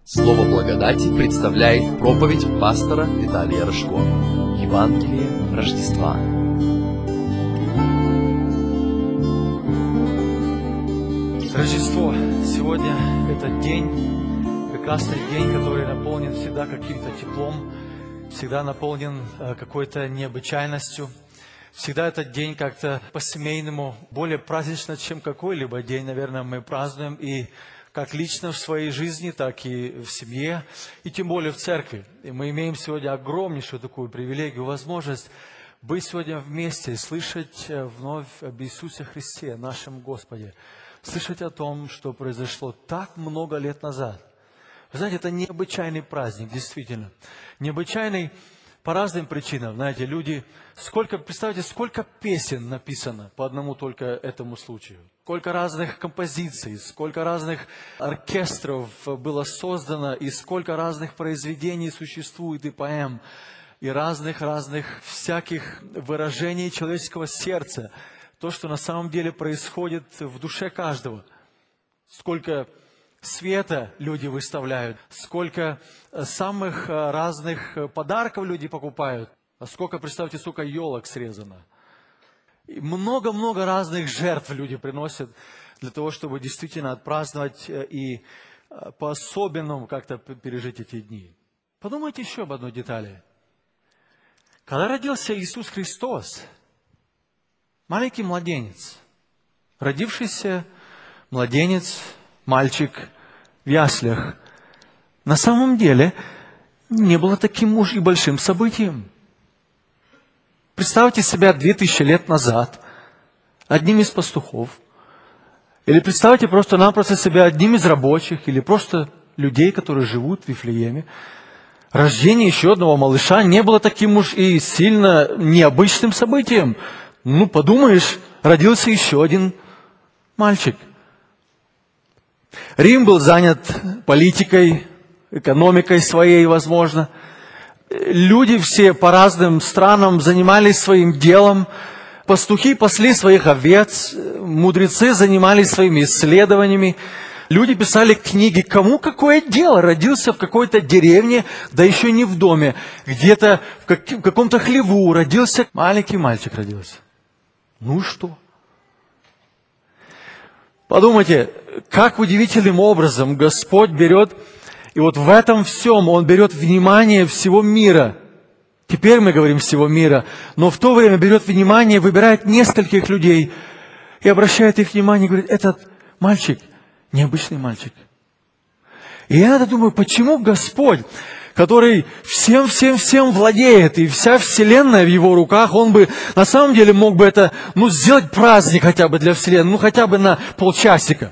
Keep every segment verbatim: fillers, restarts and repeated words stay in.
Слово благодати представляет проповедь пастора Виталия Рожко. Евангелие Рождества. Рождество. Сегодня этот день, прекрасный день, который наполнен всегда каким-то теплом, всегда наполнен какой-то необычайностью. Всегда этот день как-то по-семейному более празднично, чем какой-либо день, наверное, мы празднуем и как лично в своей жизни, так и в семье, и тем более в церкви. И мы имеем сегодня огромнейшую такую привилегию, возможность быть сегодня вместе и слышать вновь об Иисусе Христе, нашем Господе. Слышать о том, что произошло так много лет назад. Вы знаете, это необычайный праздник, действительно. Необычайный по разным причинам. Знаете, люди, сколько, представьте, сколько песен написано по одному только этому случаю. Сколько разных композиций, сколько разных оркестров было создано, и сколько разных произведений существует, и поэм, и разных-разных всяких выражений человеческого сердца. То, что на самом деле происходит в душе каждого. Сколько света люди выставляют, сколько самых разных подарков люди покупают, а сколько, представьте, сколько елок срезано. И много-много разных жертв люди приносят для того, чтобы действительно отпраздновать и по-особенному как-то пережить эти дни. Подумайте еще об одной детали. Когда родился Иисус Христос, маленький младенец, родившийся младенец, мальчик в яслях, на самом деле не было таким уж и большим событием. Представьте себя две тысячи лет назад одним из пастухов, или представьте просто-напросто себя одним из рабочих, или просто людей, которые живут в Вифлееме. Рождение еще одного малыша не было таким уж и сильно необычным событием. Ну, подумаешь, родился еще один мальчик. Рим был занят политикой, экономикой своей, возможно. Люди все по разным странам занимались своим делом. Пастухи пасли своих овец, мудрецы занимались своими исследованиями. Люди писали книги. Кому какое дело? Родился в какой-то деревне, да еще не в доме. Где-то в каком-то хлеву родился. Маленький мальчик родился. Ну что? Подумайте, как удивительным образом Господь берет, и вот в этом всем Он берет внимание всего мира. Теперь мы говорим всего мира, но в то время берет внимание, выбирает нескольких людей и обращает их внимание, и говорит, этот мальчик, необычный мальчик. И я иногда думаю, почему Господь, который всем-всем-всем владеет, и вся вселенная в Его руках, Он бы на самом деле мог бы это, ну, сделать праздник хотя бы для вселенной, ну, хотя бы на полчасика.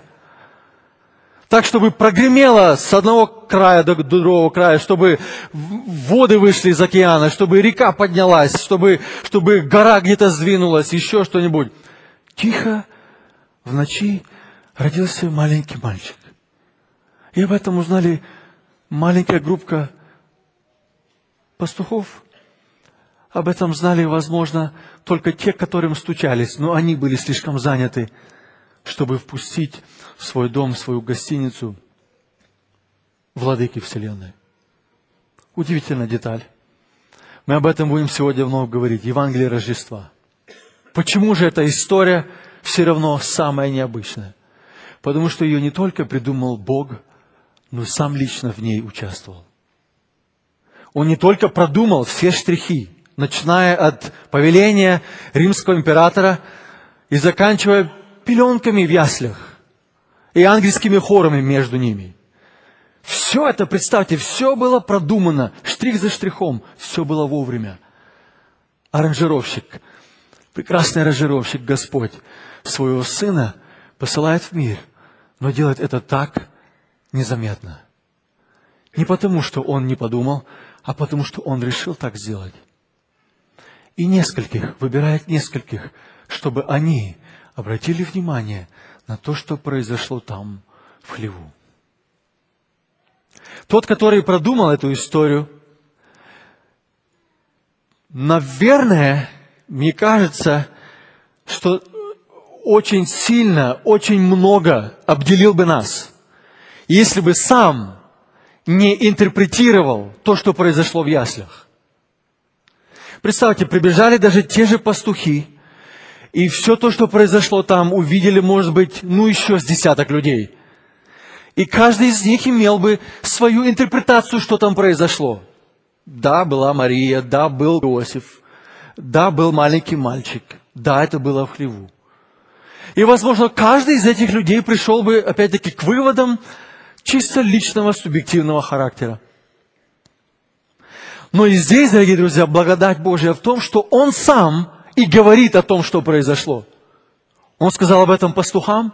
Так, чтобы прогремело с одного края до другого края, чтобы воды вышли из океана, чтобы река поднялась, чтобы, чтобы гора где-то сдвинулась, еще что-нибудь. Тихо в ночи родился маленький мальчик. И об этом узнали маленькая группка пастухов. Об этом знали, возможно, только те, к которым стучались, но они были слишком заняты, чтобы впустить в свой дом, в свою гостиницу владыки вселенной. Удивительная деталь. Мы об этом будем сегодня вновь говорить. Евангелие Рождества. Почему же эта история все равно самая необычная? Потому что ее не только придумал Бог, но и сам лично в ней участвовал. Он не только продумал все штрихи, начиная от повеления римского императора и заканчивая пеленками в яслях и ангельскими хорами между ними. Все это, представьте, все было продумано, штрих за штрихом, все было вовремя. Аранжировщик, прекрасный аранжировщик Господь своего Сына посылает в мир, но делает это так незаметно. Не потому, что Он не подумал, а потому, что Он решил так сделать. И нескольких, выбирает нескольких, чтобы они обратили внимание на то, что произошло там, в хлеву. Тот, который продумал эту историю, наверное, мне кажется, что очень сильно, очень много обделил бы нас, если бы сам не интерпретировал то, что произошло в яслях. Представьте, прибежали даже те же пастухи, и все то, что произошло там, увидели, может быть, ну еще с десяток людей. И каждый из них имел бы свою интерпретацию, что там произошло. Да, была Мария, да, был Иосиф, да, был маленький мальчик, да, это было в хлеву. И, возможно, каждый из этих людей пришел бы, опять-таки, к выводам чисто личного, субъективного характера. Но и здесь, дорогие друзья, благодать Божья в том, что Он сам и говорит о том, что произошло. Он сказал об этом пастухам,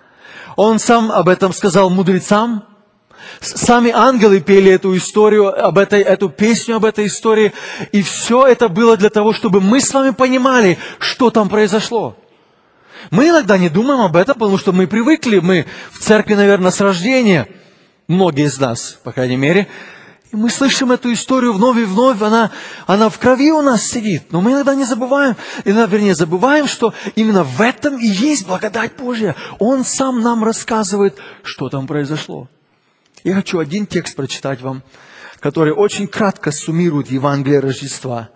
Он сам об этом сказал мудрецам. Сами ангелы пели эту историю, об этой, эту песню об этой истории. И все это было для того, чтобы мы с вами понимали, что там произошло. Мы иногда не думаем об этом, потому что мы привыкли, мы в церкви, наверное, с рождения, многие из нас, по крайней мере, и мы слышим эту историю вновь и вновь, она, она в крови у нас сидит. Но мы иногда не забываем, иногда, вернее, забываем, что именно в этом и есть благодать Божья. Он сам нам рассказывает, что там произошло. Я хочу один текст прочитать вам, который очень кратко суммирует Евангелие Рождества.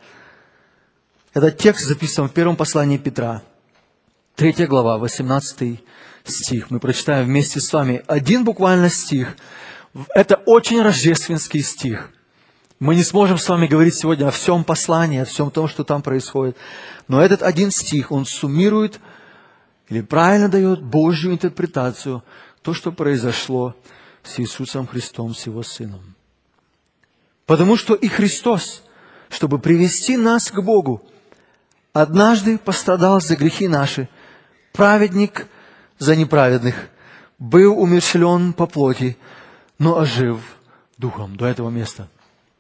Этот текст записан в первом послании Петра, третья глава, восемнадцатый стих. Мы прочитаем вместе с вами один буквально стих. Это очень рождественский стих. Мы не сможем с вами говорить сегодня о всем послании, о всем том, что там происходит. Но этот один стих, он суммирует или правильно дает Божью интерпретацию, то, что произошло с Иисусом Христом, с Его Сыном. Потому что и Христос, чтобы привести нас к Богу, однажды пострадал за грехи наши, праведник за неправедных, был умерщвлен по плоти, но ожив духом. До этого места.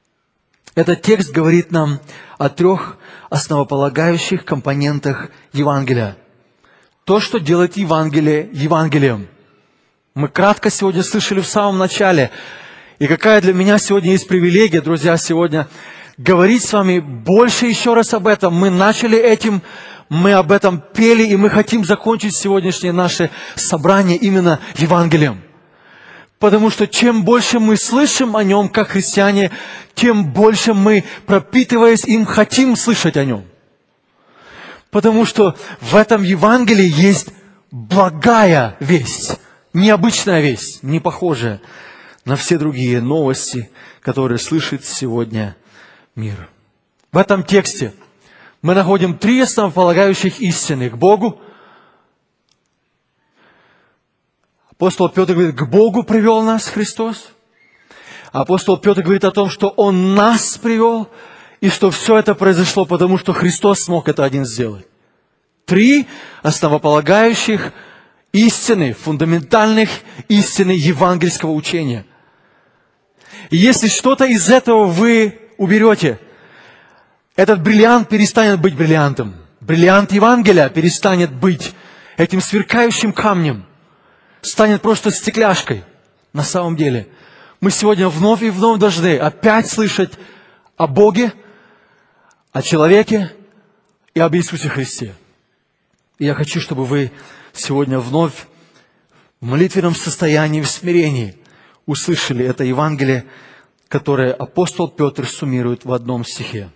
Этот текст говорит нам о трех основополагающих компонентах Евангелия. То, что делает Евангелие Евангелием. Мы кратко сегодня слышали в самом начале. И какая для меня сегодня есть привилегия, друзья, сегодня говорить с вами больше еще раз об этом. Мы начали этим, мы об этом пели, и мы хотим закончить сегодняшнее наше собрание именно Евангелием. Потому что чем больше мы слышим о нем, как христиане, тем больше мы, пропитываясь им, хотим слышать о нем. Потому что в этом Евангелии есть благая весть, необычная весть, не похожая на все другие новости, которые слышит сегодня мир. В этом тексте мы находим три основополагающих истины к Богу. Апостол Петр говорит, к Богу привел нас Христос. Апостол Петр говорит о том, что Он нас привел, и что все это произошло, потому что Христос смог это один сделать. Три основополагающих истины, фундаментальных истины евангельского учения. И если что-то из этого вы уберете, этот бриллиант перестанет быть бриллиантом. Бриллиант Евангелия перестанет быть этим сверкающим камнем. Станет просто стекляшкой. На самом деле, мы сегодня вновь и вновь должны опять слышать о Боге, о человеке и об Иисусе Христе. И я хочу, чтобы вы сегодня вновь в молитвенном состоянии, в смирении услышали это Евангелие, которое апостол Петр суммирует в одном стихе.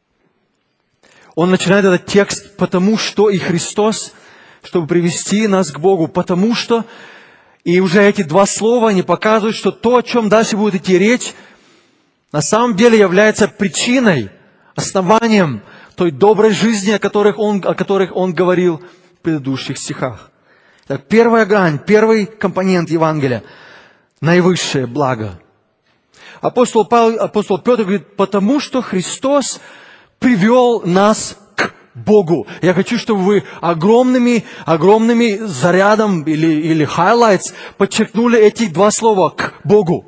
Он начинает этот текст «потому что и Христос», чтобы привести нас к Богу, потому что, и уже эти два слова, они показывают, что то, о чем дальше будет идти речь, на самом деле является причиной, основанием той доброй жизни, о которых он, о которых он говорил в предыдущих стихах. Так, первая грань, первый компонент Евангелия – наивысшее благо. Апостол, Павел, апостол Петр говорит, потому что Христос привел нас к Богу. Я хочу, чтобы вы огромными, огромными зарядом или, или highlights подчеркнули эти два слова «к Богу».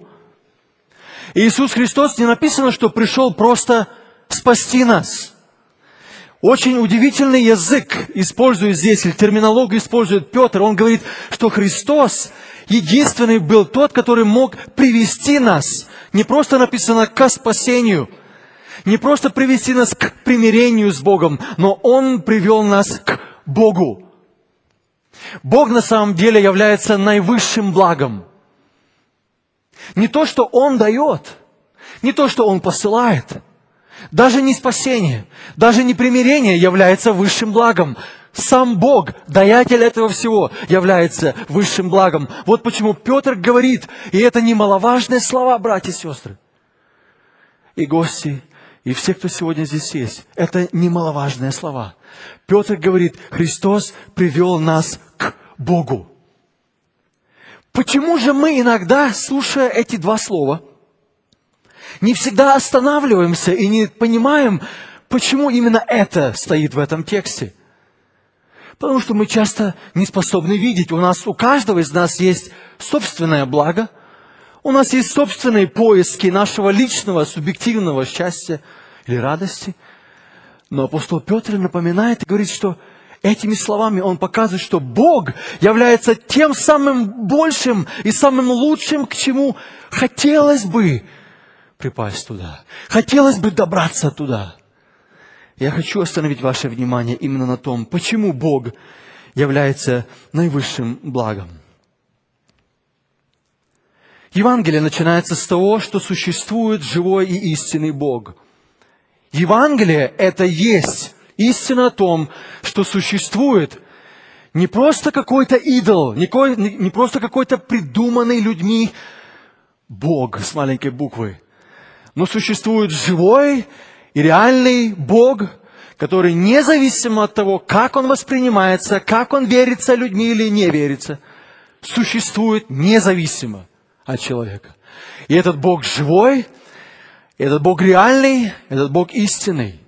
Иисус Христос, не написано, что пришел просто спасти нас. Очень удивительный язык использует здесь, или терминологию использует Петр. Он говорит, что Христос единственный был тот, который мог привести нас. Не просто написано «к спасению», не просто привести нас к примирению с Богом, но Он привел нас к Богу. Бог на самом деле является наивысшим благом. Не то, что Он дает, не то, что Он посылает. Даже не спасение, даже не примирение является высшим благом. Сам Бог, даятель этого всего, является высшим благом. Вот почему Петр говорит, и это немаловажные слова, братья и сестры, и гости, и все, кто сегодня здесь есть, это немаловажные слова. Петр говорит, Христос привел нас к Богу. Почему же мы иногда, слушая эти два слова, не всегда останавливаемся и не понимаем, почему именно это стоит в этом тексте? Потому что мы часто не способны видеть. У нас, у каждого из нас есть собственное благо, у нас есть собственные поиски нашего личного, субъективного счастья или радости. Но апостол Петр напоминает и говорит, что этими словами он показывает, что Бог является тем самым большим и самым лучшим, к чему хотелось бы припасть туда. Хотелось бы добраться туда. Я хочу остановить ваше внимание именно на том, почему Бог является наивысшим благом. Евангелие начинается с того, что существует живой и истинный Бог. Евангелие – это есть истина о том, что существует не просто какой-то идол, не, ко- не просто какой-то придуманный людьми Бог с маленькой буквы, но существует живой и реальный Бог, который независимо от того, как Он воспринимается, как Он верится людьми или не верится, существует независимо от человека. И этот Бог живой, этот Бог реальный, этот Бог истинный.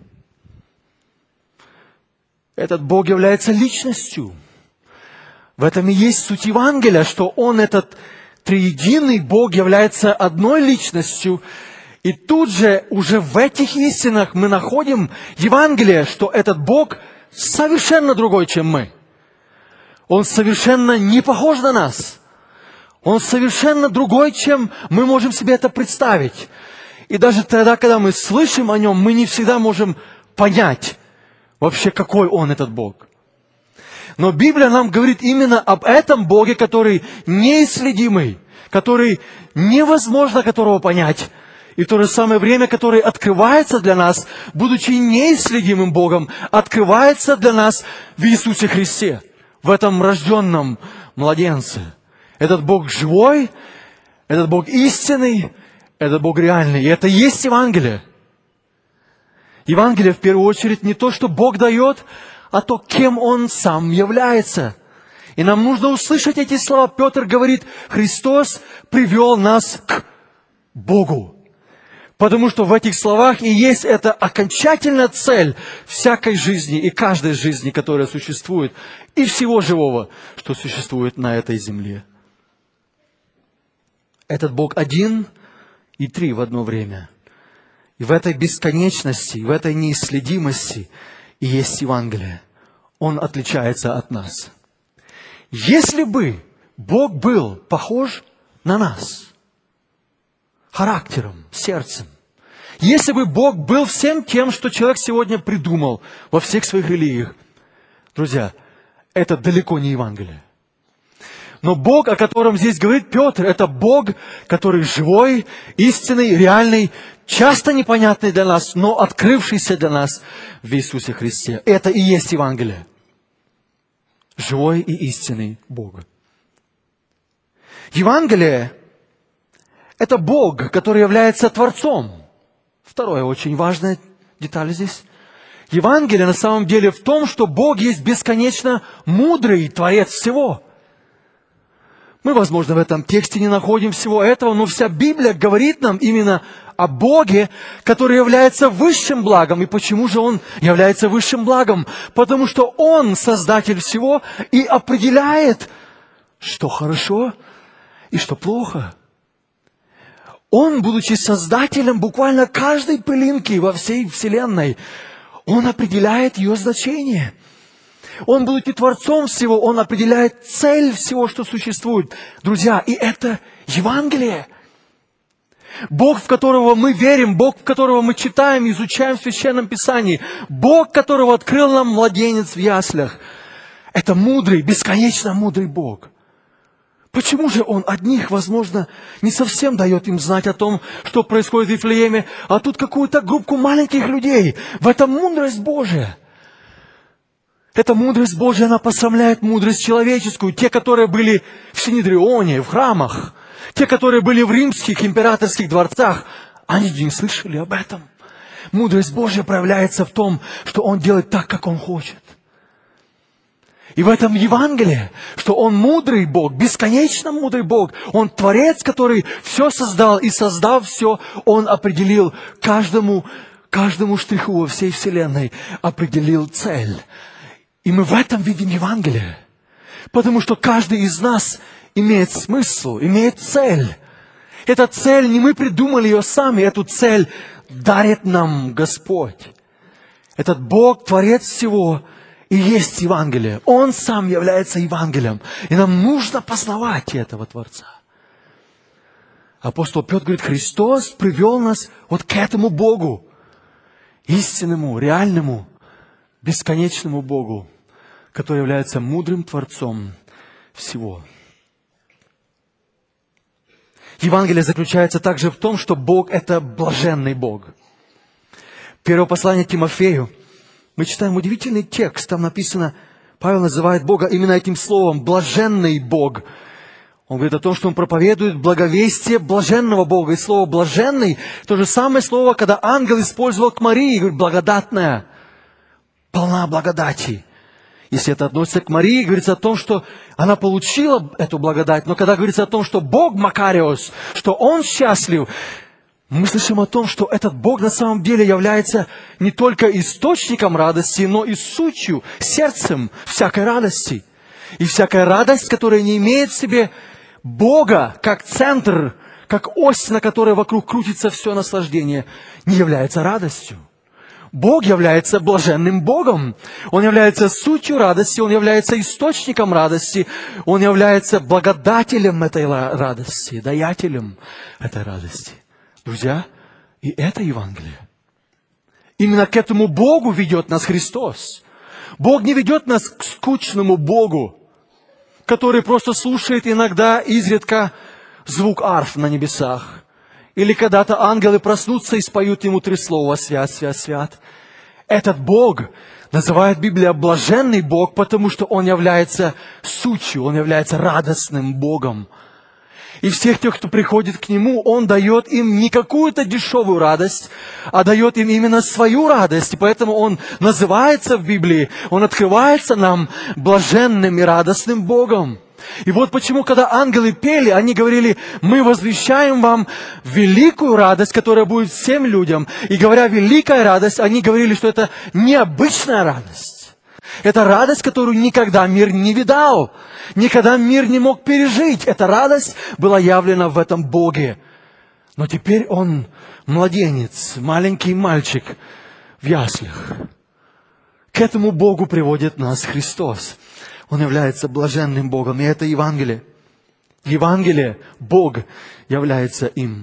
Этот Бог является личностью. В этом и есть суть Евангелия, что Он, этот триединый Бог, является одной личностью. И тут же, уже в этих истинах мы находим Евангелие, что этот Бог совершенно другой, чем мы. Он совершенно не похож на нас. Он совершенно другой, чем мы можем себе это представить. И даже тогда, когда мы слышим о Нем, мы не всегда можем понять вообще, какой Он, этот Бог. Но Библия нам говорит именно об этом Боге, который неисследимый, который невозможно которого понять, и в то же самое время, который открывается для нас, будучи неисследимым Богом, открывается для нас в Иисусе Христе, в этом рожденном младенце. Этот Бог живой, этот Бог истинный, этот Бог реальный. И это и есть Евангелие. Евангелие, в первую очередь, не то, что Бог дает, а то, кем Он сам является. И нам нужно услышать эти слова. Петр говорит, Христос привел нас к Богу. Потому что в этих словах и есть эта окончательная цель всякой жизни и каждой жизни, которая существует, и всего живого, что существует на этой земле. Этот Бог один и три в одно время. И в этой бесконечности, в этой неисследимости и есть Евангелие. Он отличается от нас. Если бы Бог был похож на нас, характером, сердцем. Если бы Бог был всем тем, что человек сегодня придумал во всех своих религиях, друзья, это далеко не Евангелие. Но Бог, о котором здесь говорит Петр, это Бог, который живой, истинный, реальный, часто непонятный для нас, но открывшийся для нас в Иисусе Христе. Это и есть Евангелие. Живой и истинный Бог. Евангелие – это Бог, который является Творцом. Второе, очень важная деталь здесь. Евангелие на самом деле в том, что Бог есть бесконечно мудрый Творец всего. Мы, возможно, в этом тексте не находим всего этого, но вся Библия говорит нам именно о Боге, который является высшим благом. И почему же Он является высшим благом? Потому что Он создатель всего и определяет, что хорошо и что плохо. Он, будучи создателем буквально каждой пылинки во всей Вселенной, Он определяет ее значение. Он, будучи Творцом всего, Он определяет цель всего, что существует. Друзья, и это Евангелие. Бог, в которого мы верим, Бог, в которого мы читаем, изучаем в Священном Писании, Бог, которого открыл нам младенец в яслях, это мудрый, бесконечно мудрый Бог. Почему же Он одних, возможно, не совсем дает им знать о том, что происходит в Вифлееме, а тут какую-то группку маленьких людей? В этом мудрость Божия. Эта мудрость Божия, она посрамляет мудрость человеческую. Те, которые были в Синедрионе, в храмах, те, которые были в римских императорских дворцах, они не слышали об этом. Мудрость Божья проявляется в том, что Он делает так, как Он хочет. И в этом Евангелии, что Он мудрый Бог, бесконечно мудрый Бог. Он Творец, который все создал, и создав все, Он определил каждому, каждому штриху во всей Вселенной, определил цель. И мы в этом видим Евангелие. Потому что каждый из нас имеет смысл, имеет цель. Эта цель, не мы придумали ее сами, эту цель дарит нам Господь. Этот Бог, Творец всего, и есть Евангелие. Он сам является Евангелием. И нам нужно познавать этого Творца. Апостол Петр говорит, Христос привел нас вот к этому Богу. Истинному, реальному, бесконечному Богу, который является мудрым Творцом всего. Евангелие заключается также в том, что Бог – это блаженный Бог. Первое послание Тимофею. Мы читаем удивительный текст. Там написано, Павел называет Бога именно этим словом «блаженный Бог». Он говорит о том, что он проповедует благовестие блаженного Бога. И слово «блаженный» – то же самое слово, когда ангел использовал к Марии. Говорит, благодатная, полна благодати. Если это относится к Марии, говорится о том, что она получила эту благодать. Но когда говорится о том, что Бог Макариос, что Он счастлив, мы слышим о том, что этот Бог на самом деле является не только источником радости, но и сутью, сердцем всякой радости. И всякая радость, которая не имеет в себе Бога как центр, как ось, на которой вокруг крутится все наслаждение, не является радостью. Бог является блаженным Богом. Он является сутью радости, Он является источником радости, Он является благодателем этой радости, даятелем этой радости. Друзья, и это Евангелие. Именно к этому Богу ведет нас Христос. Бог не ведет нас к скучному Богу, который просто слушает иногда изредка звук арф на небесах. Или когда-то ангелы проснутся и споют Ему три слова «Свят, свят, свят». Этот Бог называет Библия блаженный Бог, потому что Он является сутью, Он является радостным Богом. И всех тех, кто приходит к Нему, Он дает им не какую-то дешевую радость, а дает им именно свою радость. И поэтому Он называется в Библии, Он открывается нам блаженным и радостным Богом. И вот почему, когда ангелы пели, они говорили, мы возвещаем вам великую радость, которая будет всем людям. И говоря великая радость, они говорили, что это необычная радость. Это радость, которую никогда мир не видал, никогда мир не мог пережить. Эта радость была явлена в этом Боге. Но теперь он младенец, маленький мальчик в яслях. К этому Богу приводит нас Христос. Он является блаженным Богом, и это Евангелие. Евангелие, Бог является им.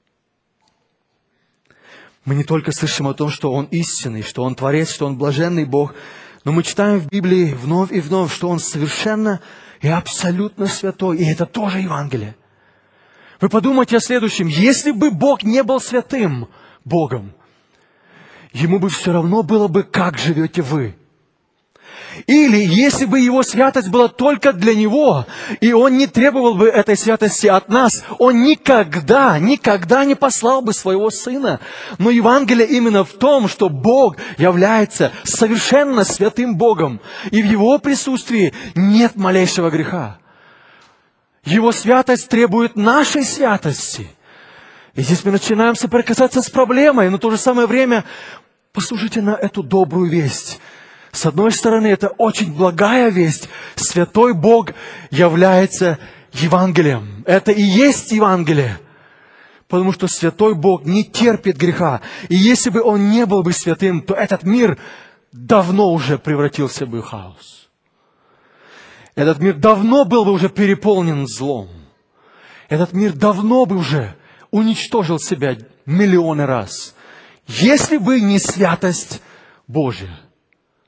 Мы не только слышим о том, что Он истинный, что Он Творец, что Он блаженный Бог, но мы читаем в Библии вновь и вновь, что Он совершенно и абсолютно святой, и это тоже Евангелие. Вы подумайте о следующем. Если бы Бог не был святым Богом, Ему бы все равно было бы, как живете вы. Или, если бы Его святость была только для Него, и Он не требовал бы этой святости от нас, Он никогда, никогда не послал бы Своего Сына. Но Евангелие именно в том, что Бог является совершенно святым Богом, и в Его присутствии нет малейшего греха. Его святость требует нашей святости. И здесь мы начинаем соприкасаться с проблемой, но в то же самое время послушайте на эту добрую весть. С одной стороны, это очень благая весть. Святой Бог является Евангелием. Это и есть Евангелие. Потому что святой Бог не терпит греха. И если бы Он не был бы святым, то этот мир давно уже превратился бы в хаос. Этот мир давно был бы уже переполнен злом. Этот мир давно бы уже уничтожил себя миллионы раз. Если бы не святость Божья.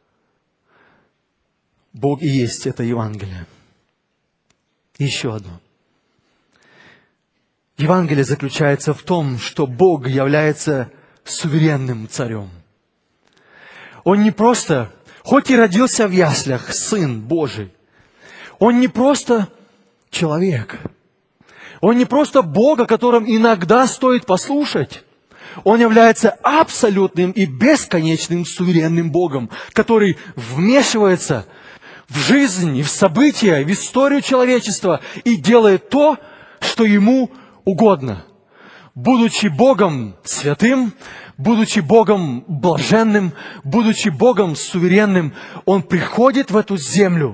Бог и есть это Евангелие. И еще одно. Евангелие заключается в том, что Бог является суверенным царем. Он не просто, хоть и родился в яслях, Сын Божий, Он не просто человек. Он не просто Бог, о котором иногда стоит послушать. Он является абсолютным и бесконечным суверенным Богом, который вмешивается в жизнь, и в события, в историю человечества и делает то, что Ему угодно. Будучи Богом святым, будучи Богом блаженным, будучи Богом суверенным, Он приходит в эту землю.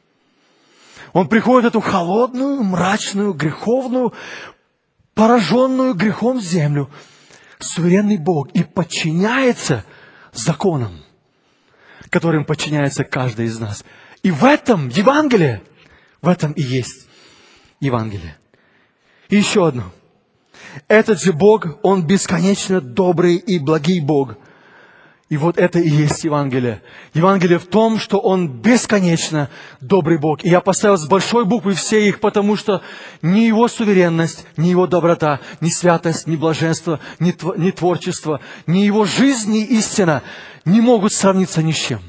Он приходит в эту холодную, мрачную, греховную, пораженную грехом землю, суверенный Бог, и подчиняется законам, которым подчиняется каждый из нас. И в этом Евангелие, в этом и есть Евангелие. И еще одно. Этот же Бог, Он бесконечно добрый и благий Бог. И вот это и есть Евангелие. Евангелие в том, что Он бесконечно добрый Бог. И я поставил с большой буквы все их, потому что ни Его суверенность, ни Его доброта, ни святость, ни блаженство, ни, тв- ни творчество, ни Его жизнь, ни истина не могут сравниться ни с чем.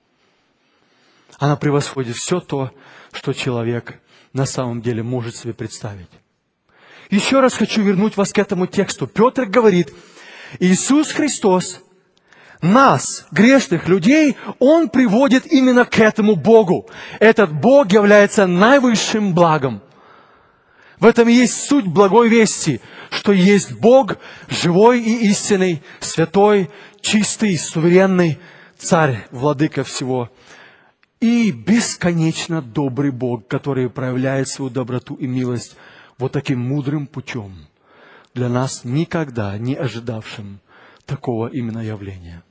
Она превосходит все то, что человек на самом деле может себе представить. Еще раз хочу вернуть вас к этому тексту. Петр говорит, Иисус Христос нас, грешных людей, Он приводит именно к этому Богу. Этот Бог является наивысшим благом. В этом и есть суть благой вести, что есть Бог, живой и истинный, святой, чистый, суверенный, Царь, Владыка всего. И бесконечно добрый Бог, который проявляет свою доброту и милость вот таким мудрым путем, для нас никогда не ожидавшим такого именно явления.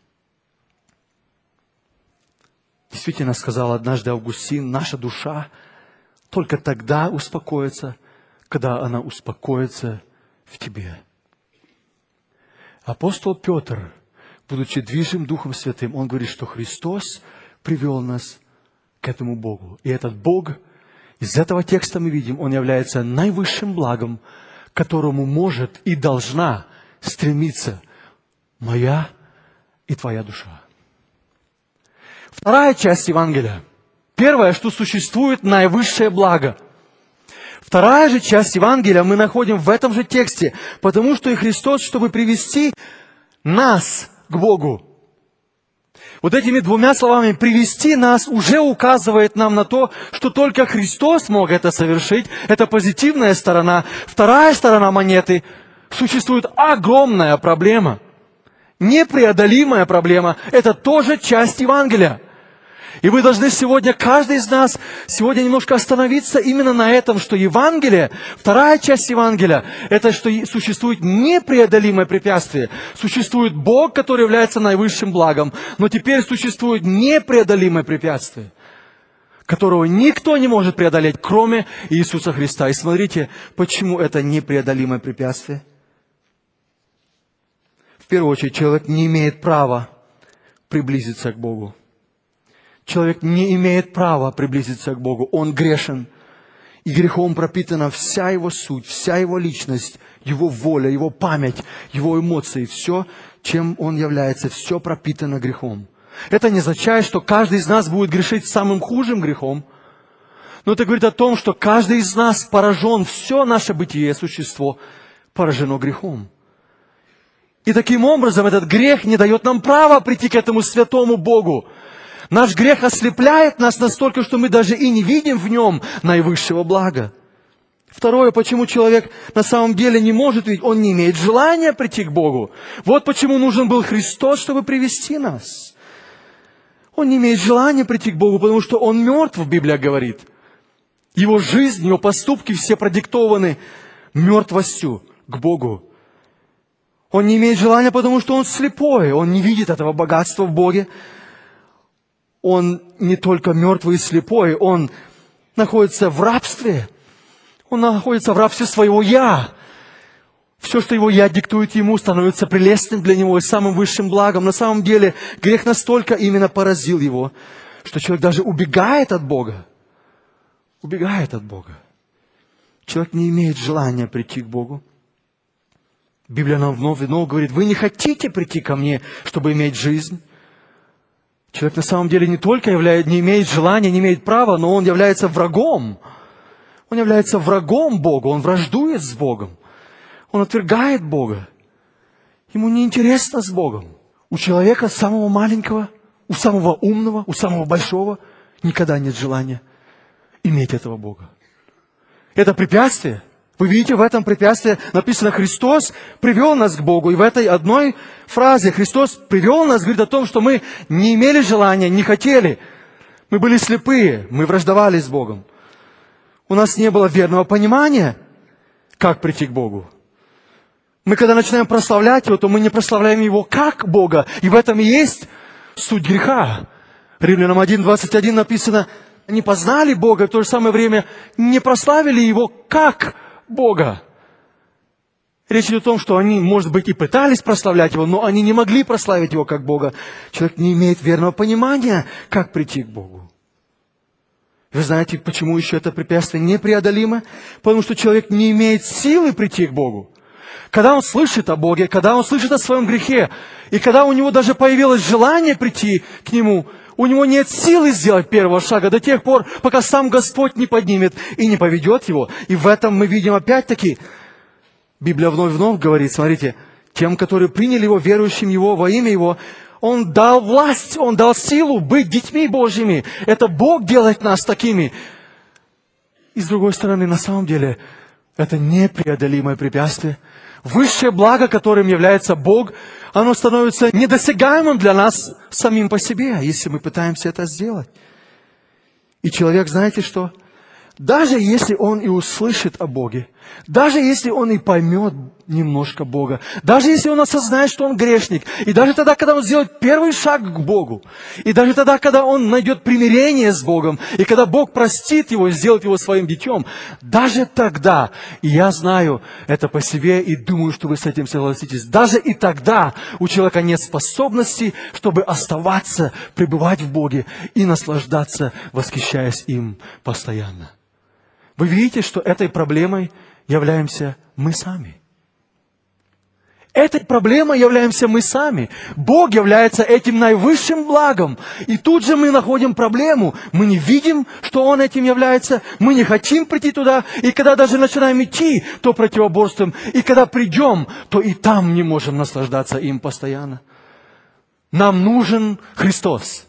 Действительно, сказал однажды Августин, наша душа только тогда успокоится, когда она успокоится в Тебе. Апостол Петр, будучи движим Духом Святым, он говорит, что Христос привел нас к этому Богу. И этот Бог, из этого текста мы видим, Он является наивысшим благом, к которому может и должна стремиться моя и твоя душа. Вторая часть Евангелия. Первое, что существует наивысшее благо. Вторая же часть Евангелия мы находим в этом же тексте, потому что и Христос, чтобы привести нас к Богу. Вот этими двумя словами «привести нас» уже указывает нам на то, что только Христос мог это совершить. Это позитивная сторона. Вторая сторона монеты – существует огромная проблема. Непреодолимая проблема – это тоже часть Евангелия. И вы должны сегодня, каждый из нас, сегодня немножко остановиться именно на этом, что Евангелие, вторая часть Евангелия, это что существует непреодолимое препятствие. Существует Бог, который является наивысшим благом, но теперь существует непреодолимое препятствие, которого никто не может преодолеть, кроме Иисуса Христа. И смотрите, почему это непреодолимое препятствие. В первую очередь, человек не имеет права приблизиться к Богу. Человек не имеет права приблизиться к Богу. Он грешен. И грехом пропитана вся его суть, вся его личность, его воля, его память, его эмоции. Все, чем он является, все пропитано грехом. Это не означает, что каждый из нас будет грешить самым худшим грехом. Но это говорит о том, что каждый из нас поражен, все наше бытие, существо поражено грехом. И таким образом этот грех не дает нам права прийти к этому святому Богу. Наш грех ослепляет нас настолько, что мы даже и не видим в нем наивысшего блага. Второе, почему человек на самом деле не может видеть, он не имеет желания прийти к Богу. Вот почему нужен был Христос, чтобы привести нас. Он не имеет желания прийти к Богу, потому что он мертв, Библия говорит. Его жизнь, его поступки все продиктованы мертвостью к Богу. Он не имеет желания, потому что он слепой, он не видит этого богатства в Боге. Он не только мертвый и слепой, он находится в рабстве. Он находится в рабстве своего «я». Все, что его «я» диктует ему, становится прелестным для него и самым высшим благом. На самом деле, грех настолько именно поразил его, что человек даже убегает от Бога. Убегает от Бога. Человек не имеет желания прийти к Богу. Библия нам вновь и вновь говорит: вы не хотите прийти ко мне, чтобы иметь жизнь. Человек на самом деле не только является, не имеет желания, не имеет права, но он является врагом. Он является врагом Бога, он враждует с Богом. Он отвергает Бога. Ему неинтересно с Богом. У человека самого маленького, у самого умного, у самого большого никогда нет желания иметь этого Бога. Это препятствие. Вы видите, в этом препятствии написано: Христос привел нас к Богу. И в этой одной фразе Христос привел нас, говорит о том, что мы не имели желания, не хотели. Мы были слепые, мы враждовали с Богом. У нас не было верного понимания, как прийти к Богу. Мы когда начинаем прославлять Его, то мы не прославляем Его как Бога. И в этом и есть суть греха. Римлянам один двадцать один написано: не познали Бога, и в то же самое время не прославили Его как Бога. Речь идет о том, что они, может быть, и пытались прославлять Его, но они не могли прославить Его как Бога. Человек не имеет верного понимания, как прийти к Богу. Вы знаете, почему еще это препятствие непреодолимо? Потому что человек не имеет силы прийти к Богу. Когда он слышит о Боге, когда он слышит о своем грехе, и когда у него даже появилось желание прийти к Нему, у него нет силы сделать первого шага до тех пор, пока сам Господь не поднимет и не поведет его. И в этом мы видим опять-таки, Библия вновь и вновь говорит, смотрите, тем, которые приняли Его, верующим Его, во имя Его, Он дал власть, Он дал силу быть детьми Божьими. Это Бог делает нас такими. И с другой стороны, на самом деле, это непреодолимое препятствие. Высшее благо, которым является Бог, оно становится недосягаемым для нас самим по себе, если мы пытаемся это сделать. И человек, знаете что? Даже если он и услышит о Боге, даже если он и поймет немножко Бога, даже если он осознает, что он грешник, и даже тогда, когда он сделает первый шаг к Богу, и даже тогда, когда он найдет примирение с Богом, и когда Бог простит его и сделает его своим детем, даже тогда, и я знаю это по себе, и думаю, что вы с этим согласитесь, даже и тогда у человека нет способности, чтобы оставаться, пребывать в Боге и наслаждаться, восхищаясь им постоянно. Вы видите, что этой проблемой являемся мы сами. Этой проблемой являемся мы сами. Бог является этим наивысшим благом. И тут же мы находим проблему. Мы не видим, что Он этим является. Мы не хотим прийти туда. И когда даже начинаем идти, то противоборствуем. И когда придем, то и там не можем наслаждаться им постоянно. Нам нужен Христос.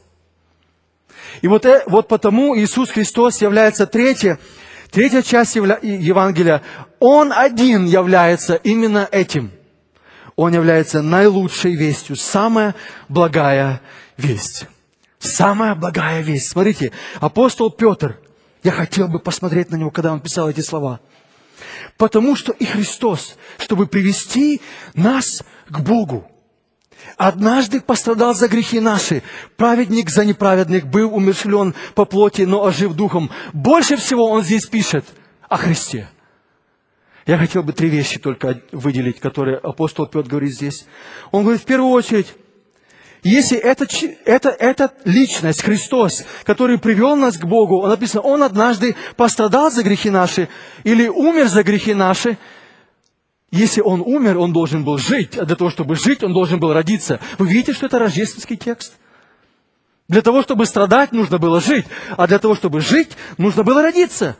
И вот, вот потому Иисус Христос является третье. Третья часть Евангелия, Он один является именно этим. Он является наилучшей вестью, самая благая весть. Самая благая весть. Смотрите, апостол Петр, я хотел бы посмотреть на него, когда он писал эти слова. Потому что и Христос, чтобы привести нас к Богу, однажды пострадал за грехи наши. Праведник за неправедных был умерщвлен по плоти, но ожив духом. Больше всего он здесь пишет о Христе. Я хотел бы три вещи только выделить, которые апостол Петр говорит здесь. Он говорит, в первую очередь, если это, это, это личность, Христос, который привел нас к Богу, он написано, Он однажды пострадал за грехи наши или умер за грехи наши. Если Он умер, Он должен был жить. А для того, чтобы жить, Он должен был родиться. Вы видите, что это рождественский текст? Для того, чтобы страдать, нужно было жить. А для того, чтобы жить, нужно было родиться.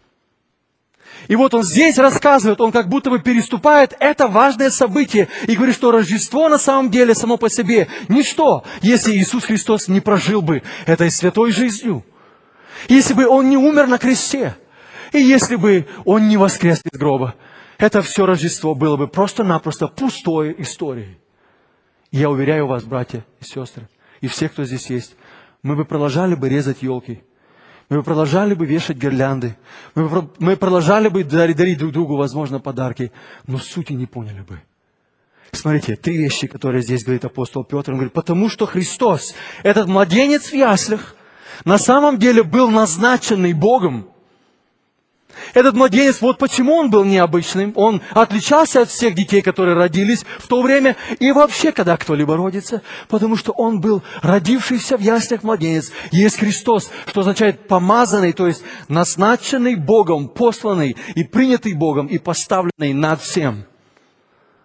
И вот Он здесь рассказывает, Он как будто бы переступает это важное событие и говорит, что Рождество на самом деле само по себе ничто, если Иисус Христос не прожил бы этой святой жизнью. Если бы Он не умер на кресте. И если бы Он не воскрес из гроба. Это все Рождество было бы просто-напросто пустой историей. И я уверяю вас, братья и сестры, и все, кто здесь есть, мы бы продолжали бы резать елки, мы бы продолжали бы вешать гирлянды, мы бы, мы продолжали бы дарить, дарить друг другу, возможно, подарки, но сути не поняли бы. Смотрите, три вещи, которые здесь говорит апостол Петр. Он говорит, потому что Христос, этот младенец в яслях, на самом деле был назначенный Богом. Этот младенец, вот почему он был необычным. Он отличался от всех детей, которые родились в то время. И вообще, когда кто-либо родится. Потому что он был родившийся в яслях младенец. Есть Христос, что означает помазанный, то есть назначенный Богом, посланный и принятый Богом, и поставленный над всем.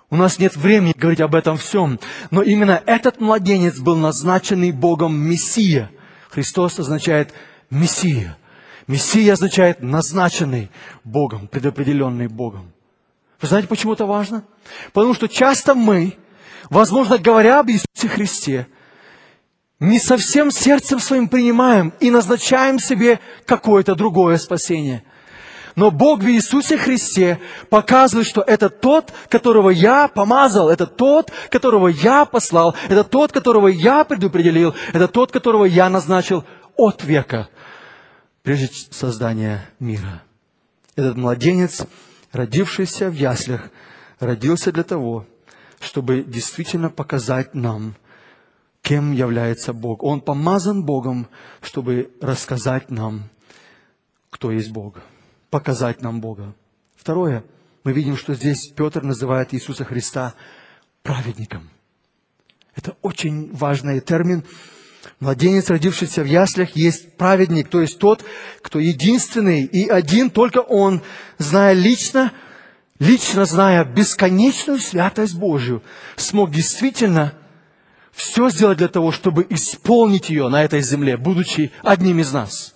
У нас нет времени говорить об этом всем. Но именно этот младенец был назначенный Богом Мессия. Христос означает Мессия. Мессия означает назначенный Богом, предопределенный Богом. Вы знаете, почему это важно? Потому что часто мы, возможно, говоря об Иисусе Христе, не совсем сердцем своим принимаем и назначаем себе какое-то другое спасение. Но Бог в Иисусе Христе показывает, что это тот, которого я помазал, это тот, которого я послал, это тот, которого я предопределил, это тот, которого я назначил от века, прежде создания мира. Этот младенец, родившийся в яслях, родился для того, чтобы действительно показать нам, кем является Бог. Он помазан Богом, чтобы рассказать нам, кто есть Бог. Показать нам Бога. Второе, мы видим, что здесь Петр называет Иисуса Христа праведником. Это очень важный термин. Младенец, родившийся в яслях, есть праведник, то есть тот, кто единственный и один, только Он, зная лично, лично зная бесконечную святость Божью, смог действительно все сделать для того, чтобы исполнить ее на этой земле, будучи одним из нас.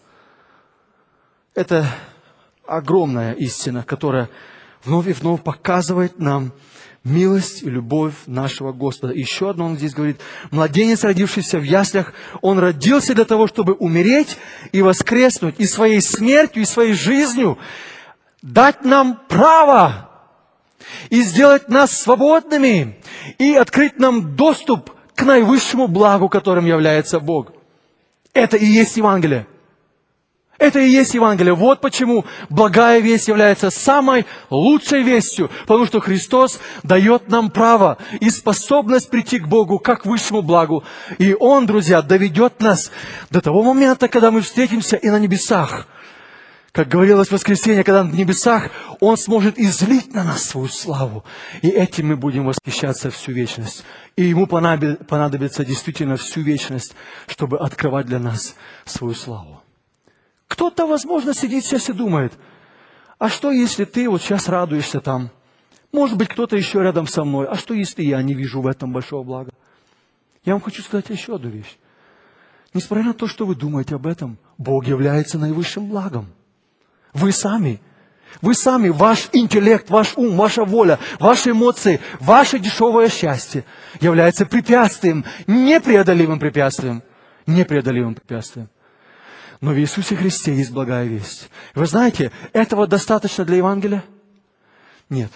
Это огромная истина, которая вновь и вновь показывает нам милость и любовь нашего Господа. Еще одно он здесь говорит: младенец, родившийся в яслях, он родился для того, чтобы умереть и воскреснуть, и своей смертью, и своей жизнью дать нам право, и сделать нас свободными, и открыть нам доступ к наивысшему благу, которым является Бог. Это и есть Евангелие. Это и есть Евангелие. Вот почему благая весть является самой лучшей вестью. Потому что Христос дает нам право и способность прийти к Богу как к высшему благу. И Он, друзья, доведет нас до того момента, когда мы встретимся и на небесах. Как говорилось в воскресенье, когда на небесах Он сможет излить на нас свою славу. И этим мы будем восхищаться всю вечность. И Ему понадобится действительно всю вечность, чтобы открывать для нас свою славу. Кто-то, возможно, сидит сейчас и думает: а что, если ты вот сейчас радуешься там? Может быть, кто-то еще рядом со мной. А что, если я не вижу в этом большого блага? Я вам хочу сказать еще одну вещь. Несмотря на то, что вы думаете об этом, Бог является наивысшим благом. Вы сами, вы сами, ваш интеллект, ваш ум, ваша воля, ваши эмоции, ваше дешевое счастье является препятствием, непреодолимым препятствием, непреодолимым препятствием. Но в Иисусе Христе есть благая весть. Вы знаете, этого достаточно для Евангелия? Нет.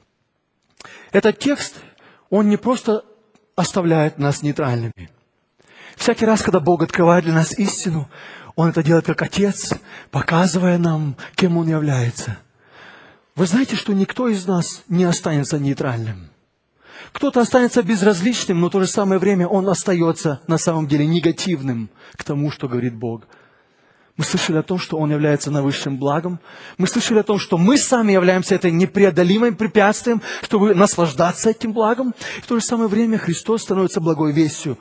Этот текст, он не просто оставляет нас нейтральными. Всякий раз, когда Бог открывает для нас истину, Он это делает как Отец, показывая нам, кем Он является. Вы знаете, что никто из нас не останется нейтральным. Кто-то останется безразличным, но в то же самое время он остается на самом деле негативным к тому, что говорит Бог. Мы слышали о том, что Он является наивысшим благом. Мы слышали о том, что мы сами являемся этой непреодолимым препятствием, чтобы наслаждаться этим благом. И в то же самое время Христос становится благой вестью.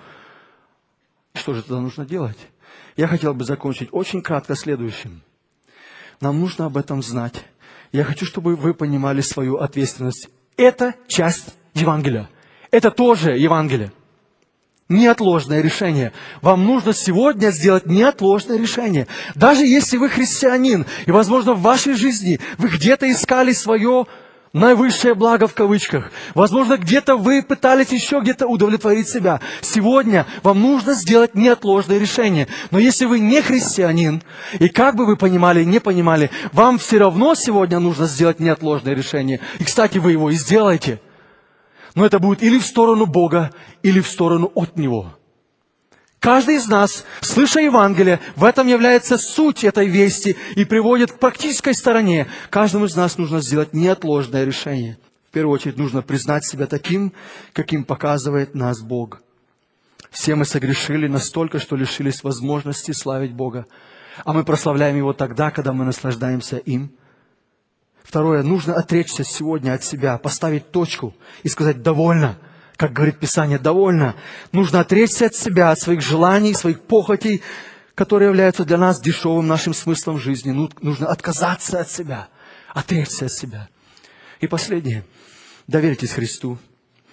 Что же тогда нужно делать? Я хотел бы закончить очень кратко следующим. Нам нужно об этом знать. Я хочу, чтобы вы понимали свою ответственность. Это часть Евангелия. Это тоже Евангелие. Неотложное решение. Вам нужно сегодня сделать неотложное решение. Даже если вы христианин, и, возможно, в вашей жизни вы где-то искали свое наивысшее благо в кавычках. Возможно, где-то вы пытались еще где-то удовлетворить себя. Сегодня вам нужно сделать неотложное решение. Но если вы не христианин, и как бы вы понимали, не понимали, вам все равно сегодня нужно сделать неотложное решение. И, кстати, вы его и сделаете. Но это будет или в сторону Бога, или в сторону от Него. Каждый из нас, слыша Евангелие, в этом является суть этой вести и приводит к практической стороне. Каждому из нас нужно сделать неотложное решение. В первую очередь нужно признать себя таким, каким показывает нас Бог. Все мы согрешили настолько, что лишились возможности славить Бога. А мы прославляем Его тогда, когда мы наслаждаемся им. Второе, нужно отречься сегодня от себя, поставить точку и сказать «довольно». Как говорит Писание, довольно. Нужно отречься от себя, от своих желаний, своих похотей, которые являются для нас дешевым нашим смыслом жизни. Нужно отказаться от себя, отречься от себя. И последнее. Доверьтесь Христу.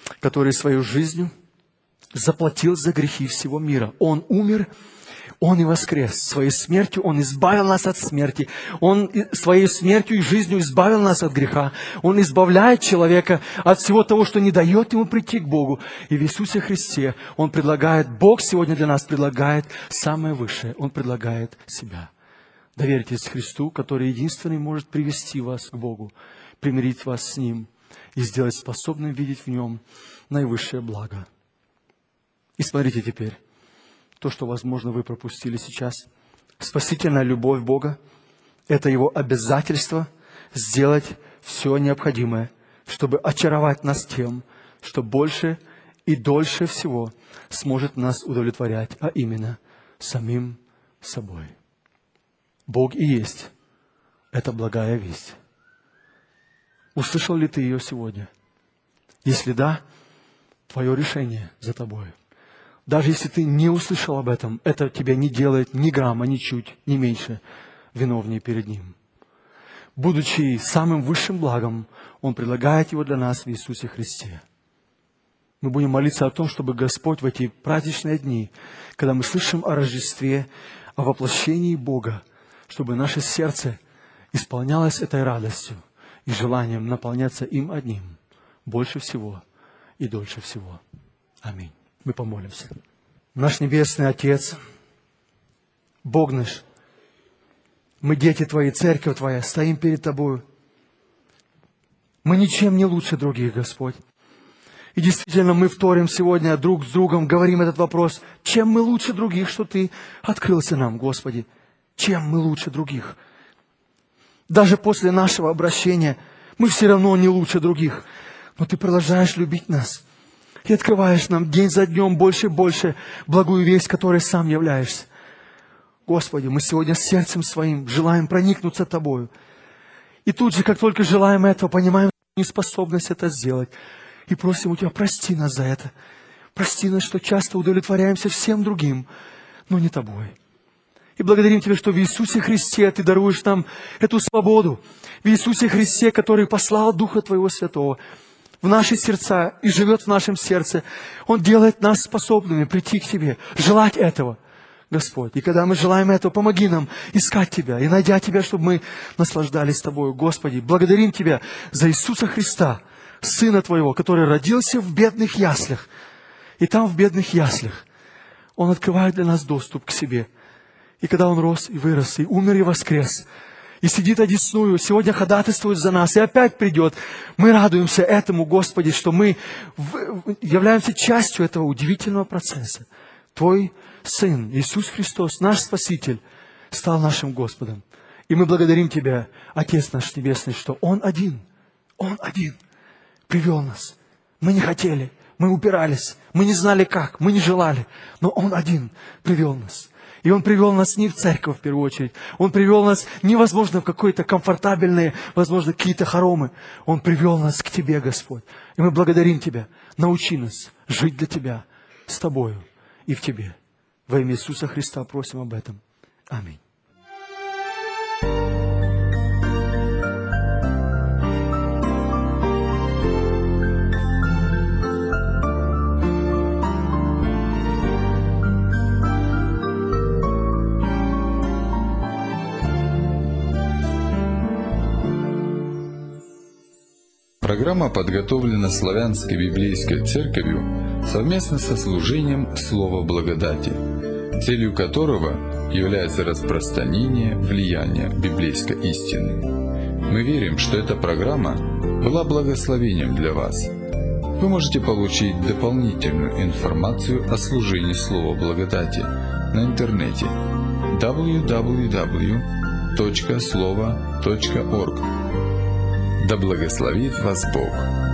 который своей жизнью заплатил за грехи всего мира. Он умер, Он и воскрес. Своей смертью Он избавил нас от смерти. Он своей смертью и жизнью избавил нас от греха. Он избавляет человека от всего того, что не дает ему прийти к Богу. И в Иисусе Христе Он предлагает, Бог сегодня для нас предлагает самое высшее. Он предлагает себя. Доверьтесь Христу, который единственный может привести вас к Богу, примирить вас с Ним и сделать способным видеть в Нем наивысшее благо. И смотрите теперь, то, что, возможно, вы пропустили сейчас. Спасительная любовь Бога – это Его обязательство сделать все необходимое, чтобы очаровать нас тем, что больше и дольше всего сможет нас удовлетворять, а именно самим собой. Бог и есть эта благая весть. Услышал ли ты ее сегодня? Если да, твое решение за тобой. Даже если ты не услышал об этом, это тебя не делает ни грамма, ни чуть, ни меньше виновнее перед Ним. Будучи самым высшим благом, Он предлагает его для нас в Иисусе Христе. Мы будем молиться о том, чтобы Господь в эти праздничные дни, когда мы слышим о Рождестве, о воплощении Бога, чтобы наше сердце исполнялось этой радостью и желанием наполняться им одним, больше всего и дольше всего. Аминь. Мы помолимся. Наш Небесный Отец, Бог наш, мы дети Твои, Церковь Твоя, стоим перед Тобою. Мы ничем не лучше других, Господь. И действительно, мы вторим сегодня друг с другом, говорим этот вопрос, чем мы лучше других, что Ты открылся нам, Господи? Чем мы лучше других? Даже после нашего обращения мы все равно не лучше других. Но Ты продолжаешь любить нас. И открываешь нам день за днем больше и больше благую весть, которой Сам являешься. Господи, мы сегодня сердцем своим желаем проникнуться Тобою. И тут же, как только желаем этого, понимаем неспособность это сделать. И просим у Тебя, прости нас за это. Прости нас, что часто удовлетворяемся всем другим, но не Тобой. И благодарим Тебя, что в Иисусе Христе Ты даруешь нам эту свободу. В Иисусе Христе, который послал Духа Твоего Святого в наши сердца и живет в нашем сердце. Он делает нас способными прийти к Тебе, желать этого, Господь. И когда мы желаем этого, помоги нам искать Тебя и, найдя Тебя, чтобы мы наслаждались Тобою. Господи, благодарим Тебя за Иисуса Христа, Сына Твоего, который родился в бедных яслях. И там, в бедных яслях, Он открывает для нас доступ к себе. И когда Он рос и вырос, и умер и воскрес, и сидит одесную, сегодня ходатайствует за нас, и опять придет. Мы радуемся этому, Господи, что мы являемся частью этого удивительного процесса. Твой Сын, Иисус Христос, наш Спаситель, стал нашим Господом. И мы благодарим Тебя, Отец наш Небесный, что Он один, Он один привел нас. Мы не хотели, мы упирались, мы не знали как, мы не желали, но Он один привел нас. И Он привел нас не в церковь, в первую очередь. Он привел нас невозможно в какие-то комфортабельные, возможно, какие-то хоромы. Он привел нас к Тебе, Господь. И мы благодарим Тебя. Научи нас жить для Тебя, с Тобою и в Тебе. Во имя Иисуса Христа просим об этом. Аминь. Программа подготовлена Славянской Библейской Церковью совместно со служением Слова Благодати, целью которого является распространение влияния библейской истины. Мы верим, что эта программа была благословением для вас. Вы можете получить дополнительную информацию о служении Слова Благодати на интернете дабл ю дабл ю дабл ю точка слова точка орг. Да благословит вас Бог!